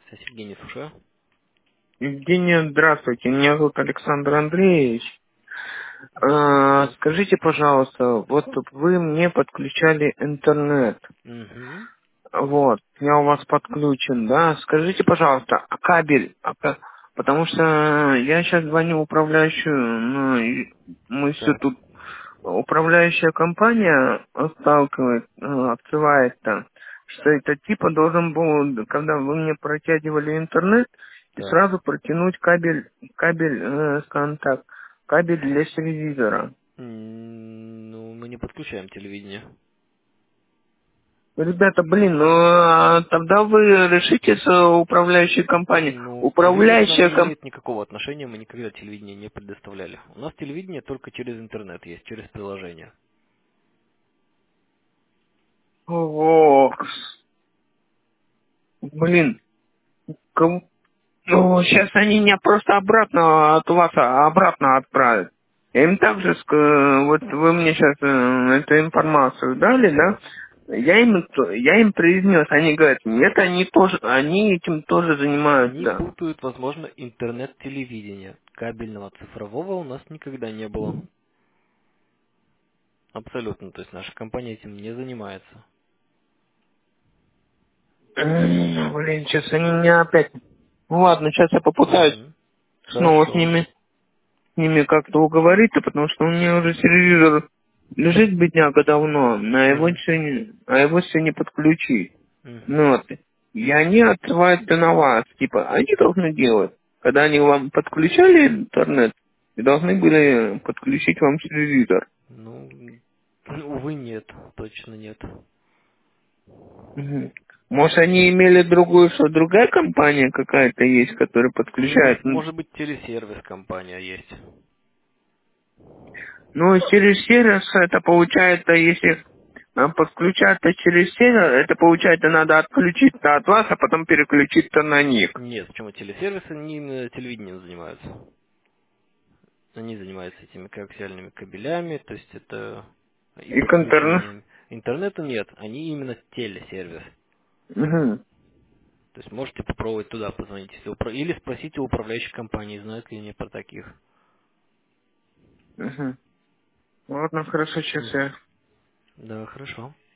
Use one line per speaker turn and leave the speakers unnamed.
Сергей, не слушаю.
Евгений, здравствуйте. Меня зовут Александр Андреевич.
Здравствуйте.
Скажите, пожалуйста, вот вы мне подключали интернет.
Угу.
Вот, я у вас подключен, да? Скажите, пожалуйста, а кабель? Потому что я сейчас звоню в управляющую, ну, и мы все
Так.
тут управляющая компания сталкивает, отзывает там, что это типа должен был, когда вы мне протягивали интернет, и
Так.
сразу протянуть кабель, скажем так, кабель для телевизора.
Ну, мы не подключаем телевидение.
Ребята, блин, ну тогда вы решите с управляющей компанией.
Ну, телевидение к нам
Управляющая
не
компания.
имеет никакого отношения, мы никогда телевидение не предоставляли. У нас телевидение только через интернет есть, через приложение.
Ох, блин, ну, сейчас они меня просто обратно от вас обратно отправят. Я им также, вот вы мне сейчас эту информацию дали, да?
Так.
Я им произнес, они говорят, нет, они этим тоже занимаются,
Они
да.
путают, возможно, интернет-телевидение. Кабельного цифрового у нас никогда не было. Абсолютно. То есть наша компания этим не занимается.
Блин, сейчас они меня опять... Ну ладно, сейчас я попытаюсь
Угу.
снова
Хорошо.
с ними как-то уговориться, потому что у меня уже телевизор лежит бедняга давно,
Угу.
а его все не подключить.
Угу.
Ну вот. И они отзываются на вас. Типа, они должны делать. Когда они вам подключали интернет, и должны были подключить вам телевизор.
Ну, увы, нет, точно нет.
Мгм. Может, они имели другую, что другая компания какая-то есть, которая подключает.
Может быть, телесервис компания есть.
Ну, через сервис это получается, если подключаться через сервер, это получается надо отключиться от вас, а потом переключиться на них.
Нет, почему телесервисы не именно телевидением занимаются. Они занимаются этими коаксиальными кабелями, то есть это и
И к интернету.
подключением. Интернета нет, они именно телесервис.
Угу.
То есть можете попробовать туда позвонить, если или спросите у управляющей компании, знают ли они про таких.
Угу. Ладно, хорошо, сейчас
Мгм.
я
Да, хорошо.